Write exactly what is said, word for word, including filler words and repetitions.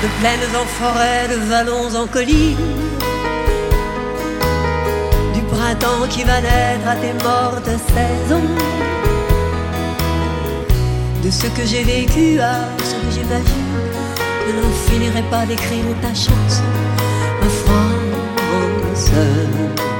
de plaines en forêt, de vallons en collines, du printemps qui va naître à tes mortes saisons, de ce que j'ai vécu à ce que j'ai pas vu. Je n'en finirai pas d'écrire ta chanson, ma France.